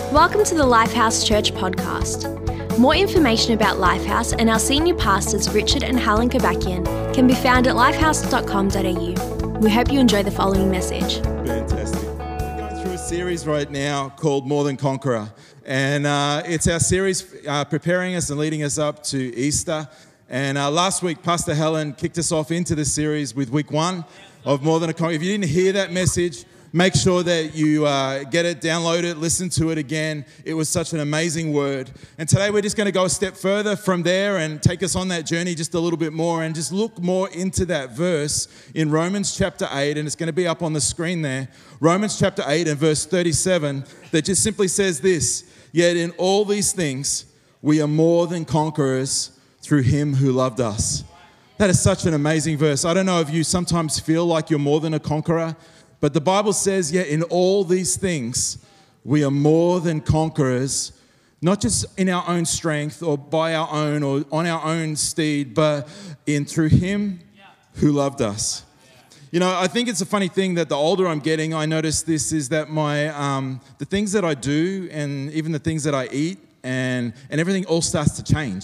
Welcome to the Lifehouse Church podcast. More information about Lifehouse and our senior pastors Richard and Helen Kabakian can be found at lifehouse.com.au. We hope you enjoy the following message. Fantastic. We're going through a series right now called More Than Conqueror. And it's our series preparing us and leading us up to Easter. And last week, Pastor Helen kicked us off into the series with week 1 of More Than a Conqueror. If you didn't hear that message, make sure that you get it, download it, listen to it again. It was such an amazing word. And today we're just going to go a step further from there and take us on that journey just a little bit more and just look more into that verse in Romans chapter 8. And it's going to be up on the screen there. Romans chapter 8 and verse 37 that just simply says this: "Yet in all these things we are more than conquerors through him who loved us." That is such an amazing verse. I don't know if you sometimes feel like you're more than a conqueror, but the Bible says, yet in all these things, we are more than conquerors, not just in our own strength or by our own or on our own steed, but through him who loved us. You know, I think it's a funny thing that the older I'm getting, I notice this is that the things that I do and even the things that I eat and everything all starts to change.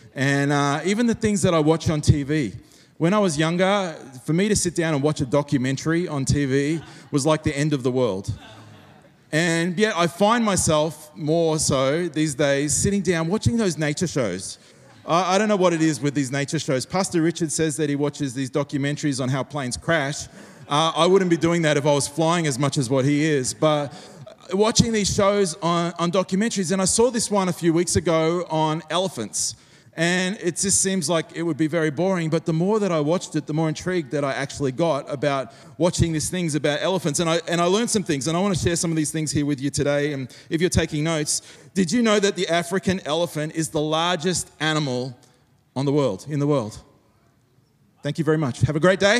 And even the things that I watch on TV. When I was younger, for me to sit down and watch a documentary on TV was like the end of the world. And yet I find myself more so these days sitting down watching those nature shows. I don't know what it is with these nature shows. Pastor Richard says that he watches these documentaries on how planes crash. I wouldn't be doing that if I was flying as much as what he is. But watching these shows on documentaries, and I saw this one a few weeks ago on elephants. And it just seems like it would be very boring, but the more that I watched it, the more intrigued that I actually got about watching these things about elephants. And I learned some things, and I want to share some of these things here with you today. And if you're taking notes, did you know that the African elephant is the largest animal in the world? Thank you very much. Have a great day.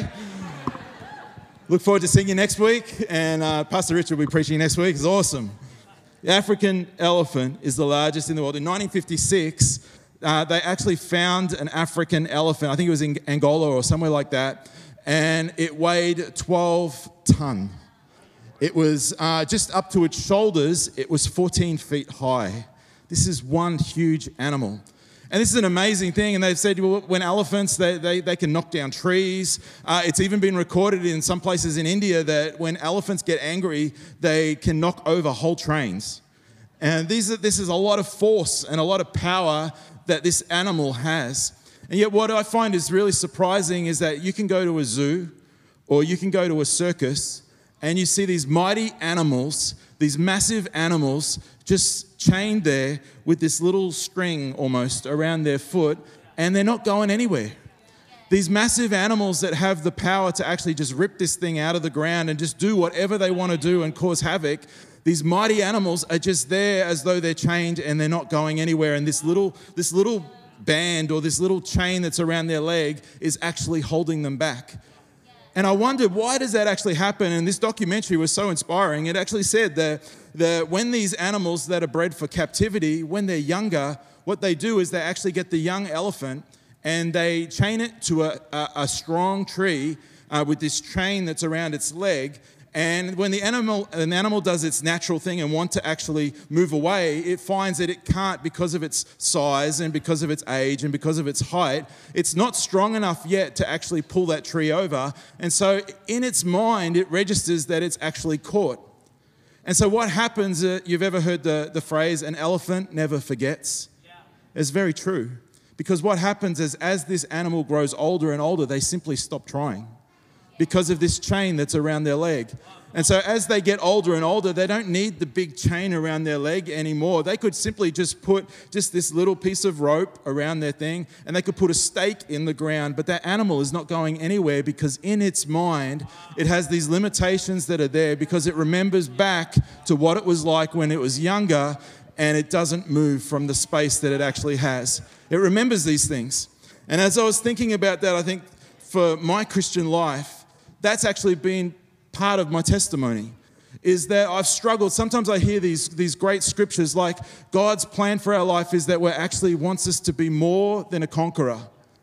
Look forward to seeing you next week. And Pastor Richard will be preaching next week. It's awesome. The African elephant is the largest in the world. In 1956, they actually found an African elephant, I think it was in Angola or somewhere like that, and it weighed 12 ton. It was just up to its shoulders, it was 14 feet high. This is one huge animal. And this is an amazing thing, and they've said when elephants, they can knock down trees. It's even been recorded in some places in India that when elephants get angry, they can knock over whole trains. And this is a lot of force and a lot of power that this animal has. And yet what I find is really surprising is that you can go to a zoo or you can go to a circus and you see these mighty animals, these massive animals just chained there with this little string almost around their foot, and they're not going anywhere. These massive animals that have the power to actually just rip this thing out of the ground and just do whatever they want to do and cause havoc, these mighty animals are just there as though they're chained and they're not going anywhere. And this little band or this little chain that's around their leg is actually holding them back. And I wondered, why does that actually happen? And this documentary was so inspiring. It actually said that when these animals that are bred for captivity, when they're younger, what they do is they actually get the young elephant and they chain it to a strong tree with this chain that's around its leg. And when an animal does its natural thing and wants to actually move away, it finds that it can't because of its size and because of its age and because of its height. It's not strong enough yet to actually pull that tree over. And so in its mind, it registers that it's actually caught. And so what happens, you've ever heard the phrase, an elephant never forgets? Yeah. It's very true. Because what happens is as this animal grows older and older, they simply stop trying, because of this chain that's around their leg. And so as they get older and older, they don't need the big chain around their leg anymore. They could simply just put just this little piece of rope around their thing, and they could put a stake in the ground, but that animal is not going anywhere because in its mind, it has these limitations that are there because it remembers back to what it was like when it was younger, and it doesn't move from the space that it actually has. It remembers these things. And as I was thinking about that, I think for my Christian life, that's actually been part of my testimony, is that I've struggled. Sometimes I hear these great scriptures like God's plan for our life is that we're actually wants us to be more than a conqueror.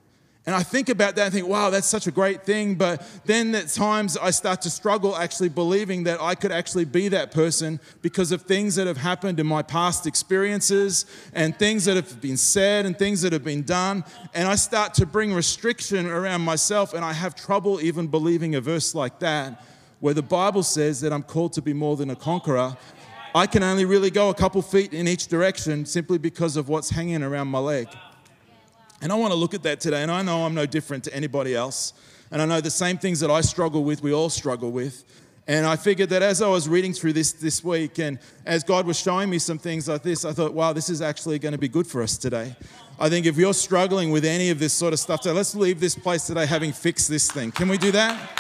And I think about that and think, wow, that's such a great thing. But then at times I start to struggle actually believing that I could actually be that person because of things that have happened in my past experiences and things that have been said and things that have been done. And I start to bring restriction around myself, and I have trouble even believing a verse like that, where the Bible says that I'm called to be more than a conqueror. I can only really go a couple feet in each direction simply because of what's hanging around my leg. And I want to look at that today, and I know I'm no different to anybody else. And I know the same things that I struggle with, we all struggle with. And I figured that as I was reading through this week, and as God was showing me some things like this, I thought, wow, this is actually going to be good for us today. I think if you're struggling with any of this sort of stuff, so let's leave this place today having fixed this thing. Can we do that?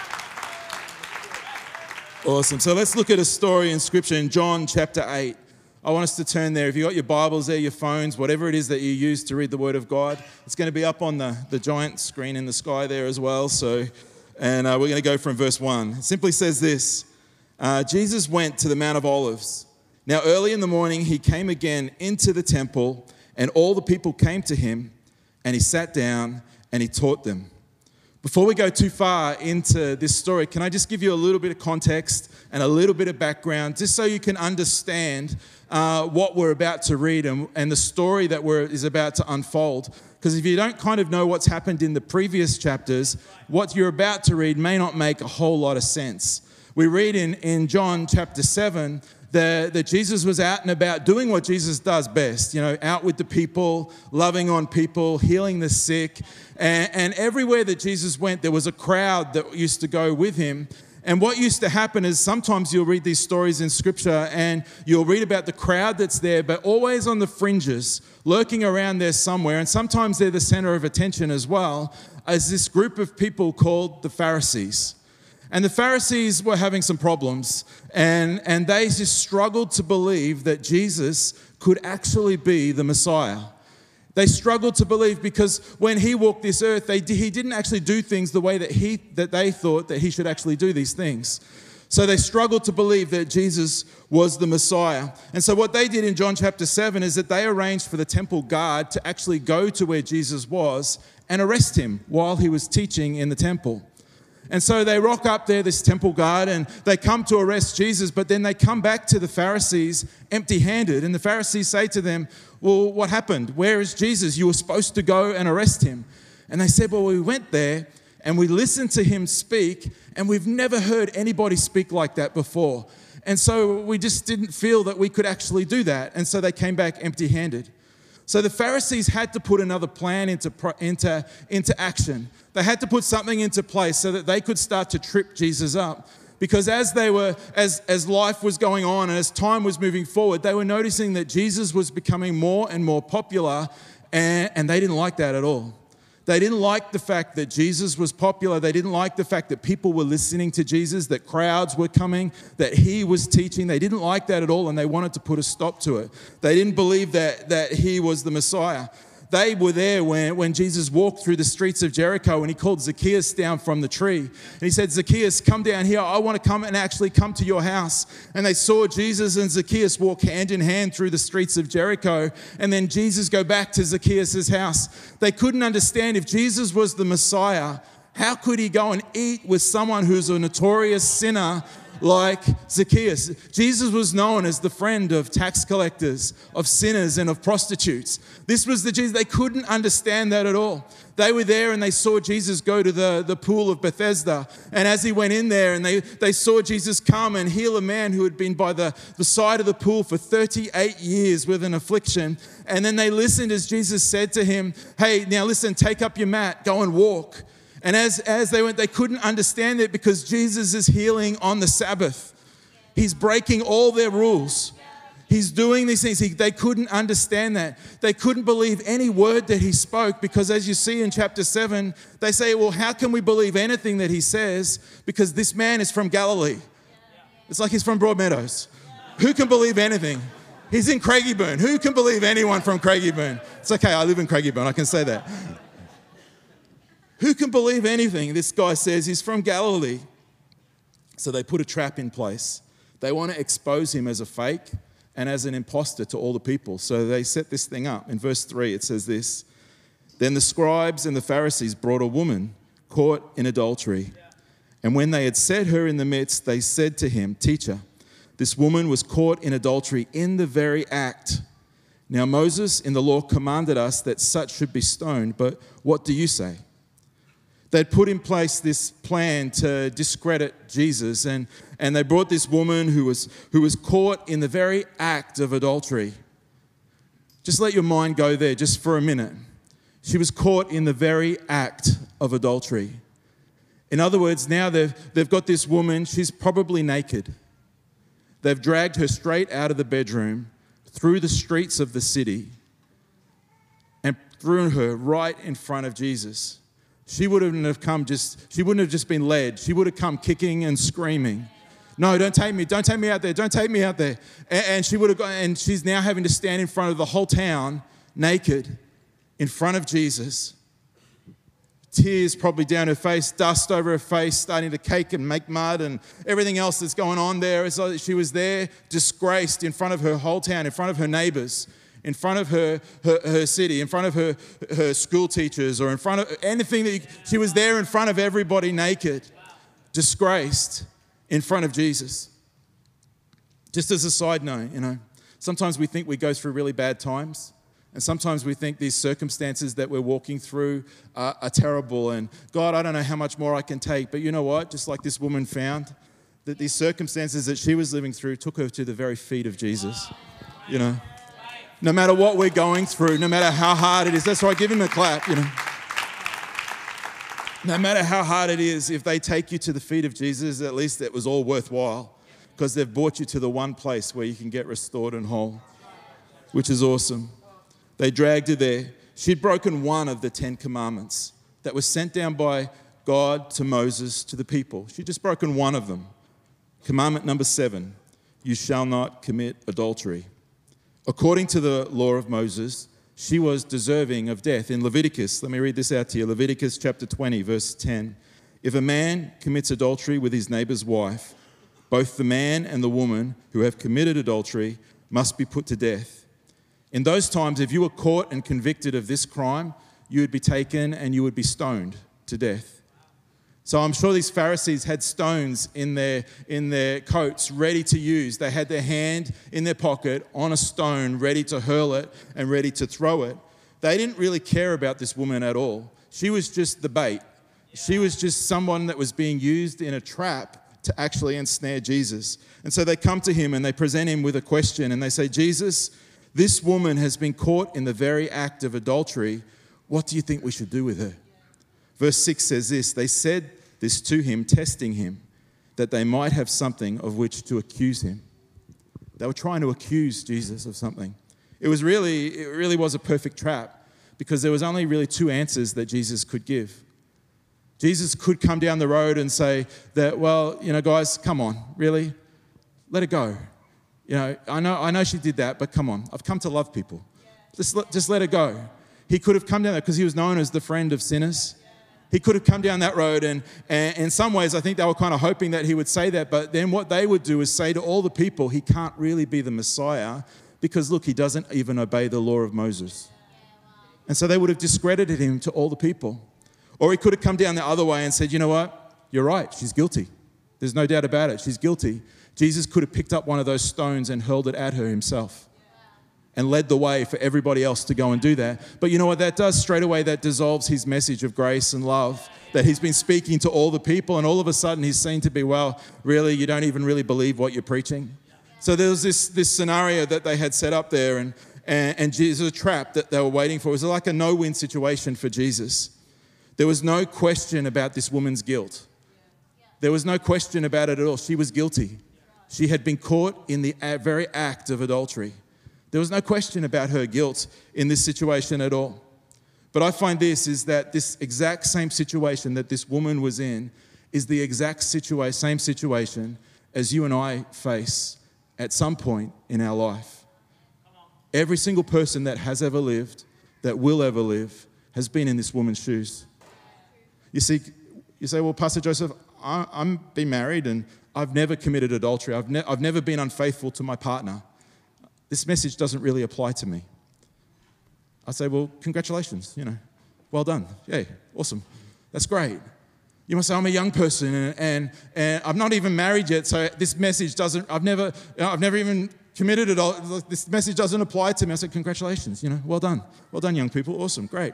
Awesome. So let's look at a story in Scripture in John chapter 8. I want us to turn there. If you've got your Bibles there, your phones, whatever it is that you use to read the Word of God, it's going to be up on the giant screen in the sky there as well. And we're going to go from verse 1. It simply says this: Jesus went to the Mount of Olives. Now early in the morning he came again into the temple, and all the people came to him, and he sat down and he taught them. Before we go too far into this story, can I just give you a little bit of context and a little bit of background, just so you can understand what we're about to read and the story that is about to unfold. Because if you don't kind of know what's happened in the previous chapters, what you're about to read may not make a whole lot of sense. We read in John chapter 7 that Jesus was out and about doing what Jesus does best, out with the people, loving on people, healing the sick. And everywhere that Jesus went, there was a crowd that used to go with him. And what used to happen is sometimes you'll read these stories in Scripture and you'll read about the crowd that's there, but always on the fringes, lurking around there somewhere. And sometimes they're the center of attention as well, as this group of people called the Pharisees. And the Pharisees were having some problems, and they just struggled to believe that Jesus could actually be the Messiah. They struggled to believe because when he walked this earth, he didn't actually do things the way that they thought that he should actually do these things. So they struggled to believe that Jesus was the Messiah. And so what they did in John chapter 7 is that they arranged for the temple guard to actually go to where Jesus was and arrest him while he was teaching in the temple. And so they rock up there, this temple guard, and they come to arrest Jesus, but then they come back to the Pharisees empty-handed. And the Pharisees say to them, well, what happened? Where is Jesus? You were supposed to go and arrest him. And they said, well, we went there and we listened to him speak, and we've never heard anybody speak like that before. And so we just didn't feel that we could actually do that. And so they came back empty-handed. So the Pharisees had to put another plan into action. They had to put something into place so that they could start to trip Jesus up. Because as life was going on and as time was moving forward, they were noticing that Jesus was becoming more and more popular, and they didn't like that at all. They didn't like the fact that Jesus was popular. They didn't like the fact that people were listening to Jesus, that crowds were coming, that he was teaching. They didn't like that at all, and they wanted to put a stop to it. They didn't believe that he was the Messiah. They were there when Jesus walked through the streets of Jericho, and he called Zacchaeus down from the tree. And he said, Zacchaeus, come down here. I want to come and actually come to your house. And they saw Jesus and Zacchaeus walk hand in hand through the streets of Jericho. And then Jesus go back to Zacchaeus' house. They couldn't understand if Jesus was the Messiah, how could he go and eat with someone who's a notorious sinner like Zacchaeus? Jesus was known as the friend of tax collectors, of sinners, and of prostitutes. This was the Jesus. They couldn't understand that at all. They were there and they saw Jesus go to the pool of Bethesda. And as he went in there and they saw Jesus come and heal a man who had been by the side of the pool for 38 years with an affliction. And then they listened as Jesus said to him, hey, now listen, take up your mat, go and walk. And as they went, they couldn't understand it because Jesus is healing on the Sabbath. He's breaking all their rules. He's doing these things. They couldn't understand that. They couldn't believe any word that he spoke because as you see in chapter 7, they say, well, how can we believe anything that he says? Because this man is from Galilee. It's like he's from Broadmeadows. Who can believe anything? He's in Craigieburn. Who can believe anyone from Craigieburn? It's okay, I live in Craigieburn. I can say that. Who can believe anything? This guy says he's from Galilee. So they put a trap in place. They want to expose him as a fake and as an imposter to all the people. So they set this thing up. In verse 3, it says this. Then the scribes and the Pharisees brought a woman caught in adultery. And when they had set her in the midst, they said to him, "Teacher, this woman was caught in adultery in the very act. Now Moses in the law commanded us that such should be stoned, but what do you say?" They'd put in place this plan to discredit Jesus, and they brought this woman who was caught in the very act of adultery. Just let your mind go there just for a minute. She was caught in the very act of adultery. In other words, now they've got this woman, she's probably naked. They've dragged her straight out of the bedroom, through the streets of the city, and threw her right in front of Jesus. She wouldn't have just been led. She would have come kicking and screaming. "No, don't take me out there, don't take me out there." And she would have gone, and she's now having to stand in front of the whole town, naked, in front of Jesus. Tears probably down her face, dust over her face, starting to cake and make mud and everything else that's going on there. It's like she was there disgraced in front of her whole town, in front of her neighbors, in front of her city, in front of her school teachers, or in front of anything she was there in front of everybody naked, disgraced in front of Jesus. Just as a side note, sometimes we think we go through really bad times. And sometimes we think these circumstances that we're walking through are terrible. And God, I don't know how much more I can take. But you know what? Just like this woman found, that these circumstances that she was living through took her to the very feet of Jesus. No matter what we're going through, no matter how hard it is. That's why I give him a clap, No matter how hard it is, if they take you to the feet of Jesus, at least it was all worthwhile. Because they've brought you to the one place where you can get restored and whole, which is awesome. They dragged her there. She'd broken one of the 10 commandments that was sent down by God to Moses to the people. She'd just broken one of them. Commandment number 7, you shall not commit adultery. According to the law of Moses, she was deserving of death. In Leviticus, let me read this out to you. Leviticus chapter 20, verse 10. If a man commits adultery with his neighbor's wife, both the man and the woman who have committed adultery must be put to death. In those times, if you were caught and convicted of this crime, you would be taken and you would be stoned to death. So I'm sure these Pharisees had stones in their coats ready to use. They had their hand in their pocket on a stone, ready to hurl it and ready to throw it. They didn't really care about this woman at all. She was just the bait. She was just someone that was being used in a trap to actually ensnare Jesus. And so they come to him and they present him with a question and they say, "Jesus, this woman has been caught in the very act of adultery. What do you think we should do with her?" Verse 6 says this, they said this to him, testing him, that they might have something of which to accuse him. They were trying to accuse Jesus of something. It really was a perfect trap because there was only really 2 answers that Jesus could give. Jesus could come down the road and say that, well, guys, come on, really? Let it go. I know she did that, but come on. I've come to love people. Just let it go. He could have come down there because he was known as the friend of sinners. He could have come down that road, and in some ways, I think they were kind of hoping that he would say that. But then what they would do is say to all the people, he can't really be the Messiah because, look, he doesn't even obey the law of Moses. And so they would have discredited him to all the people. Or he could have come down the other way and said, you know what? You're right. She's guilty. There's no doubt about it. She's guilty. Jesus could have picked up one of those stones and hurled it at her himself and led the way for everybody else to go and do that. But you know what that does? Straight away, that dissolves his message of grace and love that he's been speaking to all the people. And all of a sudden, he's seen to be, well, really, you don't even really believe what you're preaching. So there was this scenario that they had set up there, and Jesus, a trap that they were waiting for. It was like a no-win situation for Jesus. There was no question about this woman's guilt. There was no question about it at all. She was guilty. She had been caught in the very act of adultery. There was no question about her guilt in this situation at all. But I find is that this exact same situation that this woman was in is the exact same situation as you and I face at some point in our life. Every single person that has ever lived, that will ever live, has been in this woman's shoes. You see, you say, well, Pastor Joseph, I'm been married and I've never committed adultery. I've never been unfaithful to my partner. This message doesn't really apply to me. I say, well, congratulations, Well done. Yay, awesome. That's great. You must say, I'm a young person and I'm not even married yet, so this message doesn't, I've never even committed it all. This message doesn't apply to me. I said, congratulations, well done. Well done, young people. Awesome, great.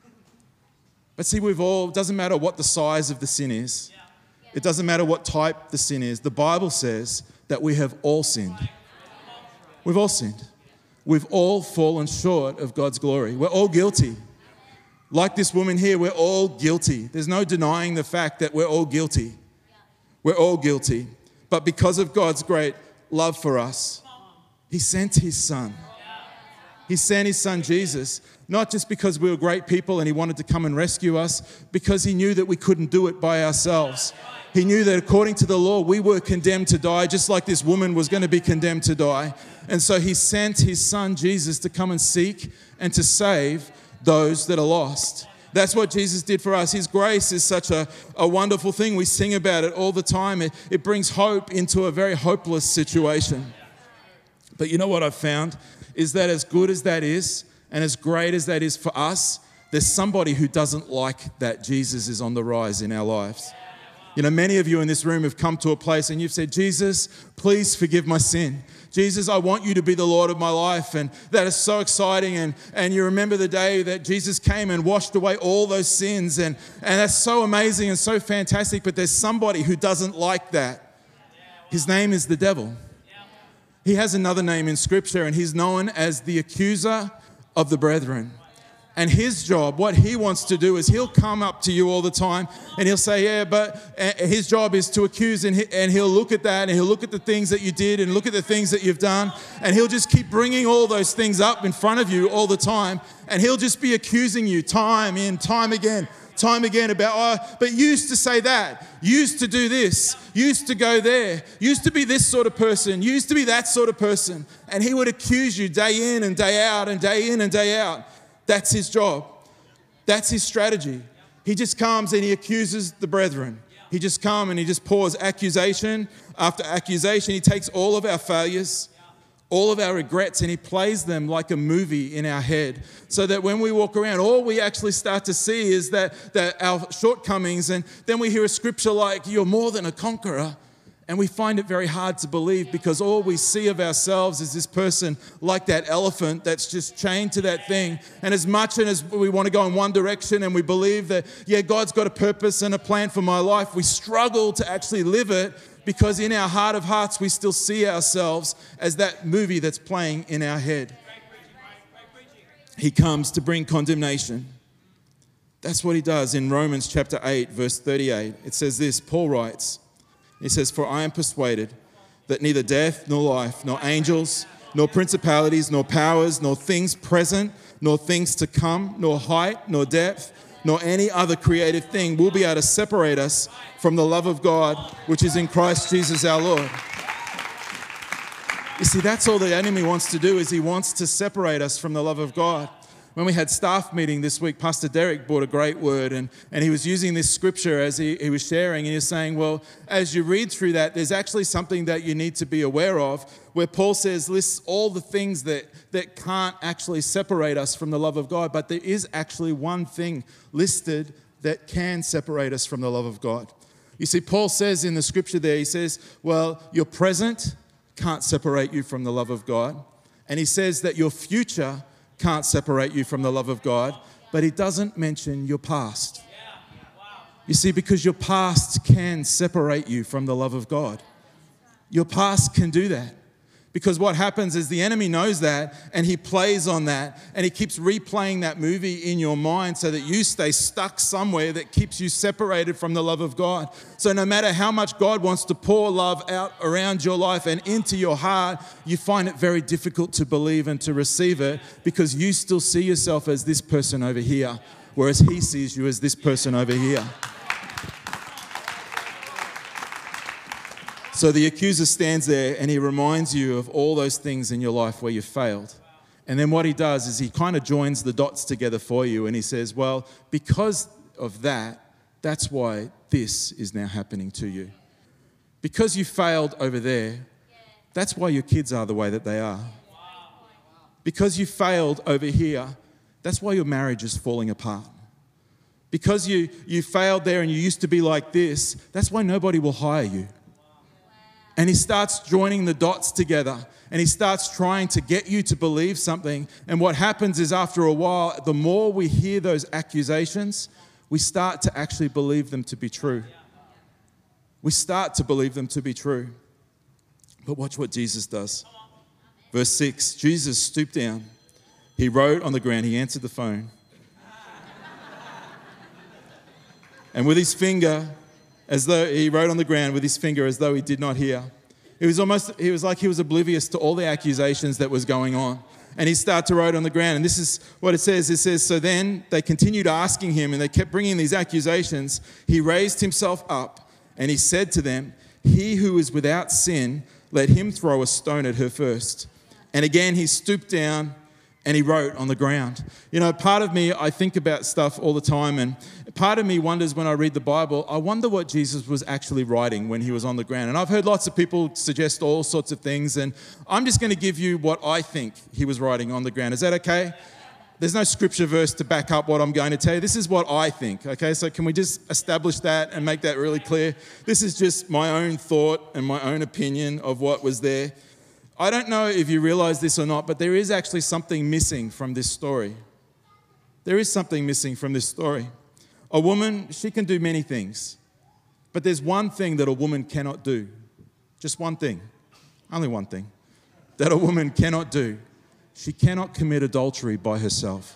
But see, it doesn't matter what the size of the sin is. It doesn't matter what type the sin is. The Bible says that we have all sinned. We've all sinned. We've all fallen short of God's glory. We're all guilty. Like this woman here, we're all guilty. There's no denying the fact that we're all guilty. We're all guilty. But because of God's great love for us, He sent His Son. He sent His Son Jesus, not just because we were great people and He wanted to come and rescue us, because He knew that we couldn't do it by ourselves. He knew that according to the law, we were condemned to die, just like this woman was going to be condemned to die. And so He sent His Son Jesus to come and seek and to save those that are lost. That's what Jesus did for us. His grace is such a wonderful thing. We sing about it all the time. It brings hope into a very hopeless situation. But you know what I've found is that as good as that is and as great as that is for us, there's somebody who doesn't like that Jesus is on the rise in our lives. Many of you in this room have come to a place and you've said, Jesus, please forgive my sin. Jesus, I want you to be the Lord of my life. And that is so exciting. And you remember the day that Jesus came and washed away all those sins. And that's so amazing and so fantastic. But there's somebody who doesn't like that. His name is the devil. He has another name in Scripture, and he's known as the accuser of the brethren. And his job, what he wants to do is he'll come up to you all the time and he'll say, yeah, but his job is to accuse, and he'll look at that and he'll look at the things that you did and look at the things that you've done, and he'll just keep bringing all those things up in front of you all the time, and he'll just be accusing you time in, time again about, but you used to say that, used to do this, used to go there, used to be this sort of person, used to be that sort of person. And he would accuse you day in and day out and day in and day out. That's his job. That's his strategy. He just comes and he accuses the brethren. He just comes and he just pours accusation after accusation. He takes all of our failures, all of our regrets, and he plays them like a movie in our head, so that when we walk around, all we actually start to see is that our shortcomings. And then we hear a scripture like, you're more than a conqueror. And we find it very hard to believe, because all we see of ourselves is this person like that elephant that's just chained to that thing. And as much as we want to go in one direction and we believe that, yeah, God's got a purpose and a plan for my life, we struggle to actually live it, because in our heart of hearts, we still see ourselves as that movie that's playing in our head. He comes to bring condemnation. That's what he does in Romans chapter 8, verse 38. It says this, Paul writes, he says, for I am persuaded that neither death nor life, nor angels, nor principalities, nor powers, nor things present, nor things to come, nor height, nor depth, nor any other created thing will be able to separate us from the love of God, which is in Christ Jesus our Lord. You see, that's all the enemy wants to do, is he wants to separate us from the love of God. When we had staff meeting this week, Pastor Derek brought a great word, and he was using this scripture as he was sharing, and he was saying, well, as you read through that, there's actually something that you need to be aware of, where Paul lists all the things that can't actually separate us from the love of God, but there is actually one thing listed that can separate us from the love of God. You see, Paul says in the scripture there, he says, well, your present can't separate you from the love of God, and he says that your future can't separate you from the love of God, but he doesn't mention your past. You see, because your past can separate you from the love of God. Your past can do that. Because what happens is the enemy knows that, and he plays on that, and he keeps replaying that movie in your mind so that you stay stuck somewhere that keeps you separated from the love of God. So no matter how much God wants to pour love out around your life and into your heart, you find it very difficult to believe and to receive it, because you still see yourself as this person over here, whereas he sees you as this person over here. So the accuser stands there and he reminds you of all those things in your life where you failed. And then what he does is he kind of joins the dots together for you, and he says, well, because of that, that's why this is now happening to you. Because you failed over there, that's why your kids are the way that they are. Because you failed over here, that's why your marriage is falling apart. Because you failed there and you used to be like this, that's why nobody will hire you. And he starts joining the dots together, and he starts trying to get you to believe something. And what happens is, after a while, the more we hear those accusations, we start to actually believe them to be true. We start to believe them to be true. But watch what Jesus does. Verse 6, Jesus stooped down. He wrote on the ground. He answered the phone. And with his finger, as though he wrote on the ground with his finger as though he did not hear. He was like he was oblivious to all the accusations that was going on. And he started to write on the ground. And this is what it says. It says, so then they continued asking him, and they kept bringing these accusations. He raised himself up and he said to them, he who is without sin, let him throw a stone at her first. And again, he stooped down and he wrote on the ground. You know, part of me, I think about stuff all the time, and part of me wonders when I read the Bible, I wonder what Jesus was actually writing when he was on the ground. And I've heard lots of people suggest all sorts of things, and I'm just going to give you what I think he was writing on the ground. Is that okay? There's no scripture verse to back up what I'm going to tell you. This is what I think, okay? So can we just establish that and make that really clear? This is just my own thought and my own opinion of what was there. I don't know if you realize this or not, but there is actually something missing from this story. There is something missing from this story. A woman, she can do many things, but there's one thing that a woman cannot do. Just one thing. Only one thing that a woman cannot do. She cannot commit adultery by herself.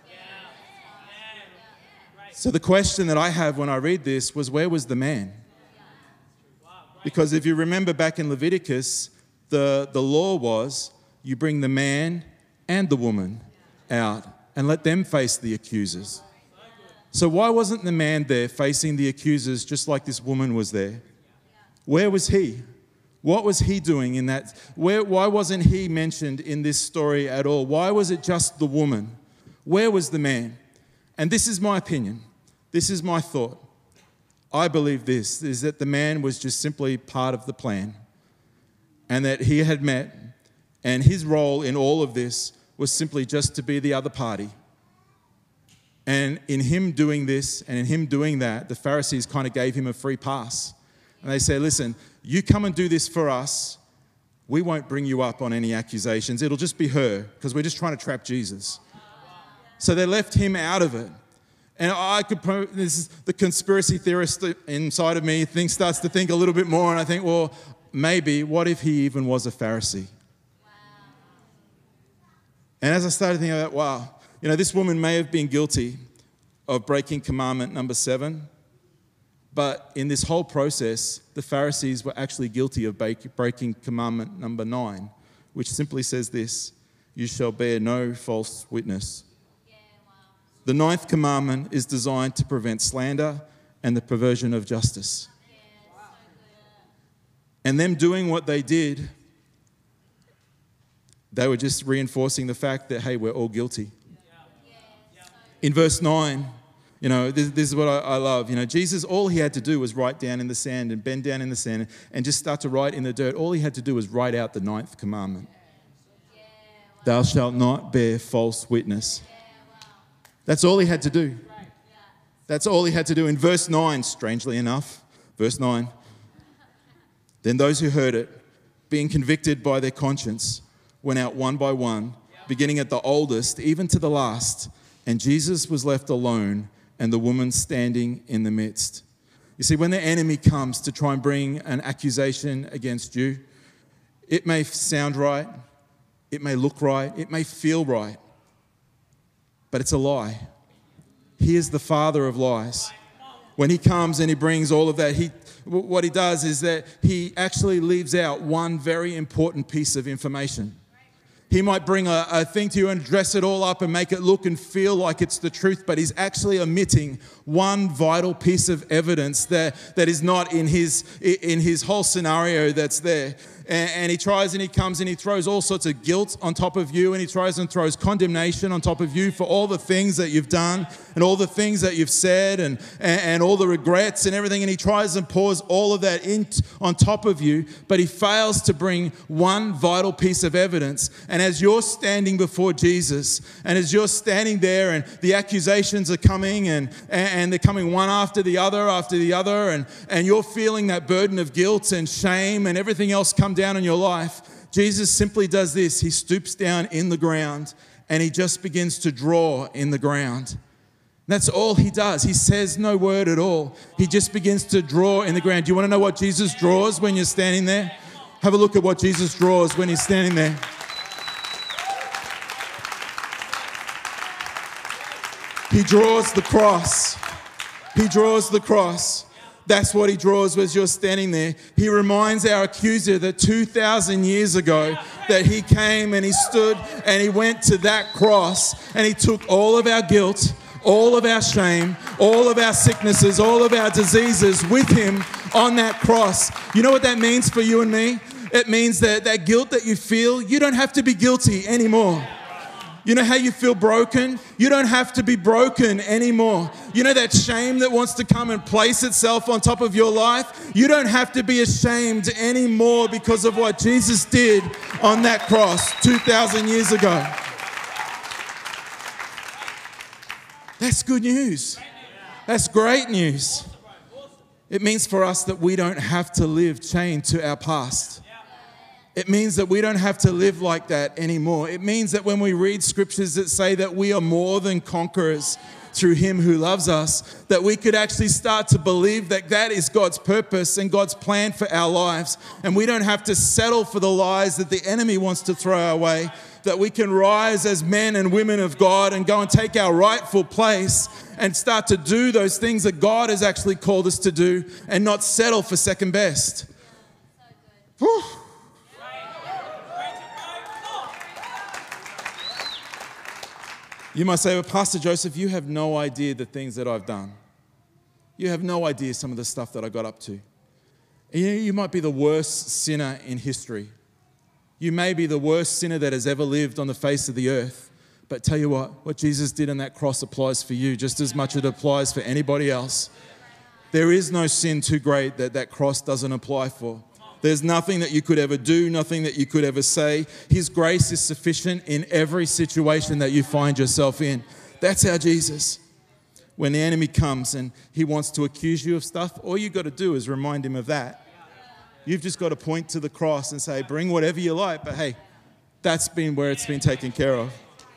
So the question that I have when I read this was, where was the man? Because if you remember back in Leviticus, the law was you bring the man and the woman out and let them face the accusers. So why wasn't the man there facing the accusers just like this woman was there? Where was he? What was he doing in that? Why wasn't he mentioned in this story at all? Why was it just the woman? Where was the man? And this is my opinion. This is my thought. I believe this, is that the man was just simply part of the plan. And that he had met, and his role in all of this was simply just to be the other party. And in him doing this and in him doing that, the Pharisees kind of gave him a free pass. And they said, listen, you come and do this for us. We won't bring you up on any accusations. It'll just be her, because we're just trying to trap Jesus. So they left him out of it. And this is the conspiracy theorist inside of me starts to think a little bit more, and I think, well, maybe, what if he even was a Pharisee? Wow. And as I started thinking about, wow, this woman may have been guilty of breaking commandment number 7, but in this whole process, the Pharisees were actually guilty of breaking commandment number 9, which simply says this, you shall bear no false witness. Yeah, wow. The 9th commandment is designed to prevent slander and the perversion of justice. And them doing what they did, they were just reinforcing the fact that, hey, we're all guilty. In verse 9, this is what I love. Jesus, all he had to do was write down in the sand and bend down in the sand and just start to write in the dirt. All he had to do was write out the 9th commandment. Thou shalt not bear false witness. That's all he had to do. That's all he had to do. In verse 9, strangely enough, verse 9, then those who heard it, being convicted by their conscience, went out one by one, beginning at the oldest, even to the last. And Jesus was left alone, and the woman standing in the midst. You see, when the enemy comes to try and bring an accusation against you, it may sound right, it may look right, it may feel right, but it's a lie. He is the father of lies. When he comes and he brings all of that, what he does is that he actually leaves out one very important piece of information. He might bring a thing to you and dress it all up and make it look and feel like it's the truth, but he's actually omitting one vital piece of evidence that is not in his whole scenario that's there. And he tries and he comes and he throws all sorts of guilt on top of you, and he tries and throws condemnation on top of you for all the things that you've done and all the things that you've said and all the regrets and everything. And he tries and pours all of that on top of you, but he fails to bring one vital piece of evidence. And And as you're standing before Jesus, and as you're standing there and the accusations are coming and they're coming one after the other, and you're feeling that burden of guilt and shame and everything else come down in your life, Jesus simply does this. He stoops down in the ground and he just begins to draw in the ground. That's all he does. He says no word at all. He just begins to draw in the ground. Do you want to know what Jesus draws when you're standing there? Have a look at what Jesus draws when he's standing there. He draws the cross. He draws the cross. That's what he draws as you're standing there. He reminds our accuser that 2,000 years ago that he came and he stood and he went to that cross and he took all of our guilt, all of our shame, all of our sicknesses, all of our diseases with him on that cross. You know what that means for you and me? It means that that guilt that you feel, you don't have to be guilty anymore. You know how you feel broken? You don't have to be broken anymore. You know that shame that wants to come and place itself on top of your life? You don't have to be ashamed anymore because of what Jesus did on that cross 2,000 years ago. That's good news. That's great news. It means for us that we don't have to live chained to our past. It means that we don't have to live like that anymore. It means that when we read scriptures that say that we are more than conquerors through him who loves us, that we could actually start to believe that that is God's purpose and God's plan for our lives. And we don't have to settle for the lies that the enemy wants to throw our way, that we can rise as men and women of God and go and take our rightful place and start to do those things that God has actually called us to do and not settle for second best. Whew. You might say, well, Pastor Joseph, you have no idea the things that I've done. You have no idea some of the stuff that I got up to. And you might be the worst sinner in history. You may be the worst sinner that has ever lived on the face of the earth. But tell you what Jesus did on that cross applies for you just as much as it applies for anybody else. There is no sin too great that that cross doesn't apply for. There's nothing that you could ever do, nothing that you could ever say. His grace is sufficient in every situation that you find yourself in. That's our Jesus. When the enemy comes and he wants to accuse you of stuff, all you've got to do is remind him of that. You've just got to point to the cross and say, bring whatever you like, but hey, that's been where it's been taken care of.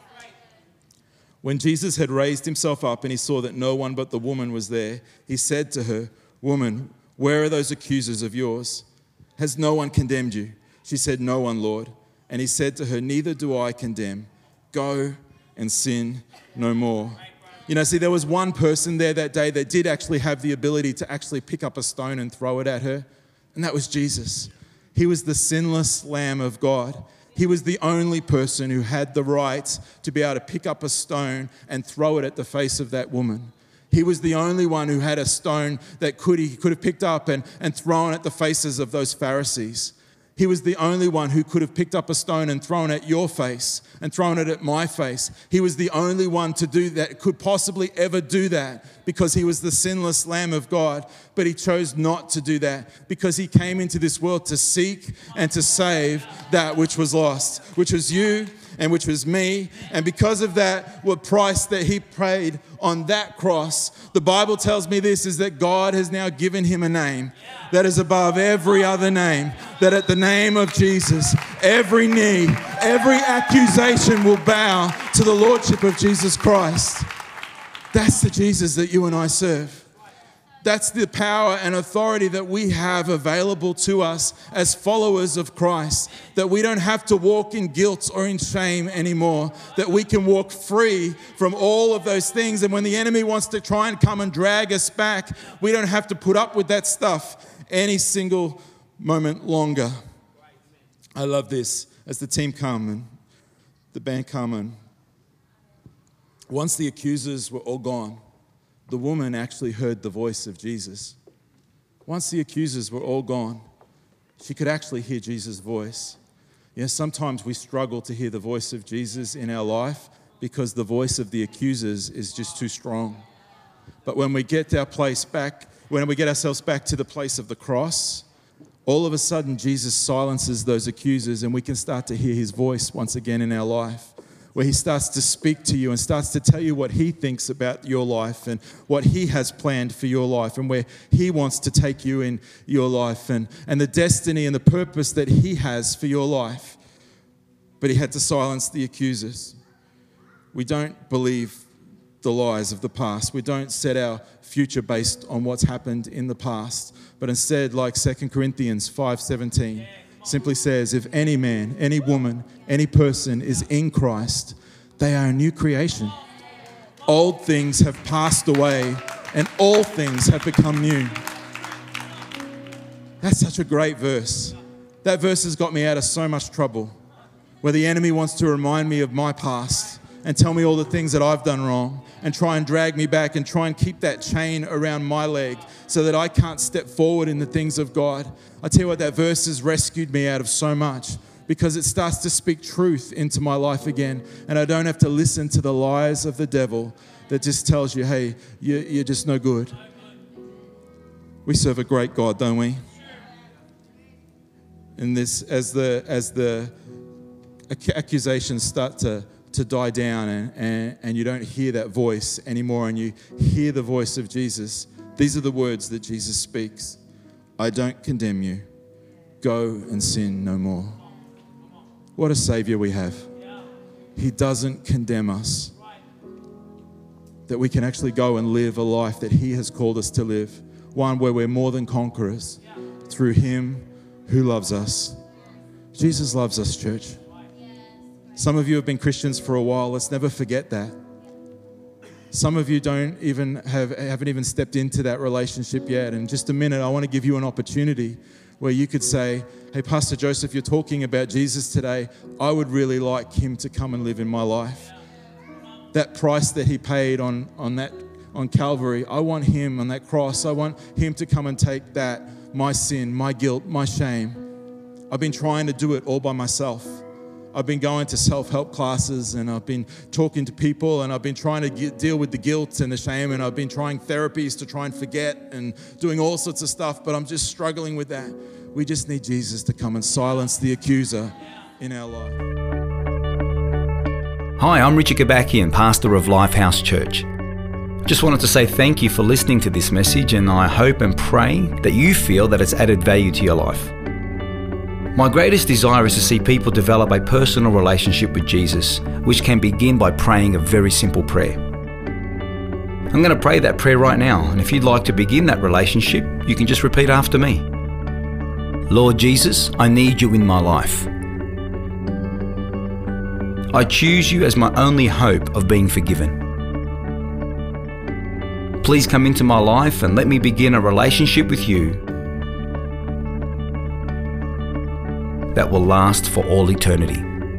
When Jesus had raised himself up and he saw that no one but the woman was there, he said to her, "Woman, where are those accusers of yours? Has no one condemned you?" She said, "No one, Lord." And he said to her, "Neither do I condemn. Go and sin no more." You know, see, there was one person there that day that did actually have the ability to actually pick up a stone and throw it at her, and that was Jesus. He was the sinless Lamb of God. He was the only person who had the right to be able to pick up a stone and throw it at the face of that woman. He was the only one who had a stone that he could have picked up and thrown at the faces of those Pharisees. He was the only one who could have picked up a stone and thrown at your face and thrown it at my face. He was the only one to do that, could possibly ever do that, because he was the sinless Lamb of God. But he chose not to do that because he came into this world to seek and to save that which was lost, which was you and which was me. And because of that, what price that he paid on that cross, the Bible tells me this, is that God has now given him a name that is above every other name, that at the name of Jesus, every knee, every accusation will bow to the Lordship of Jesus Christ. That's the Jesus that you and I serve. That's the power and authority that we have available to us as followers of Christ, that we don't have to walk in guilt or in shame anymore, that we can walk free from all of those things. And when the enemy wants to try and come and drag us back, we don't have to put up with that stuff any single moment longer. I love this. As the team come and the band come, and once the accusers were all gone, the woman actually heard the voice of Jesus. Once the accusers were all gone, she could actually hear Jesus' voice. You know, sometimes we struggle to hear the voice of Jesus in our life because the voice of the accusers is just too strong. But when we get our place back, when we get ourselves back to the place of the cross, all of a sudden Jesus silences those accusers and we can start to hear his voice once again in our life, where he starts to speak to you and starts to tell you what he thinks about your life and what he has planned for your life and where he wants to take you in your life and the destiny and the purpose that he has for your life. But he had to silence the accusers. We don't believe the lies of the past. We don't set our future based on what's happened in the past, but instead, like 2 Corinthians 5:17, simply says, if any man, any woman, any person is in Christ, they are a new creation. Old things have passed away and all things have become new. That's such a great verse. That verse has got me out of so much trouble, where the enemy wants to remind me of my past and tell me all the things that I've done wrong and try and drag me back and try and keep that chain around my leg so that I can't step forward in the things of God. I tell you what, that verse has rescued me out of so much because it starts to speak truth into my life again, and I don't have to listen to the lies of the devil that just tells you, hey, you're just no good. We serve a great God, don't we? And this, as the accusations start to die down and you don't hear that voice anymore and you hear the voice of Jesus, these are the words that Jesus speaks. I don't condemn you. Go and sin no more. What a Savior we have. He doesn't condemn us. That we can actually go and live a life that he has called us to live. One where we're more than conquerors through him who loves us. Jesus loves us, church. Some of you have been Christians for a while. Let's never forget that. Some of you haven't even stepped into that relationship yet. In just a minute, I want to give you an opportunity where you could say, hey, Pastor Joseph, you're talking about Jesus today. I would really like him to come and live in my life. That price that he paid on Calvary, I want him on that cross. I want him to come and take that, my sin, my guilt, my shame. I've been trying to do it all by myself. I've been going to self-help classes and I've been talking to people and I've been trying to deal with the guilt and the shame, and I've been trying therapies to try and forget and doing all sorts of stuff, but I'm just struggling with that. We just need Jesus to come and silence the accuser in our life. Hi, I'm Richard Gabakian, pastor of Lifehouse Church. Just wanted to say thank you for listening to this message, and I hope and pray that you feel that it's added value to your life. My greatest desire is to see people develop a personal relationship with Jesus, which can begin by praying a very simple prayer. I'm going to pray that prayer right now, and if you'd like to begin that relationship, you can just repeat after me. Lord Jesus, I need you in my life. I choose you as my only hope of being forgiven. Please come into my life and let me begin a relationship with you that will last for all eternity.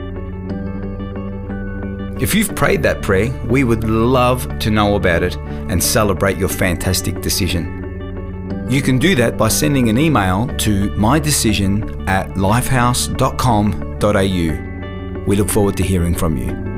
If you've prayed that prayer, we would love to know about it and celebrate your fantastic decision. You can do that by sending an email to mydecision@lifehouse.com.au. We look forward to hearing from you.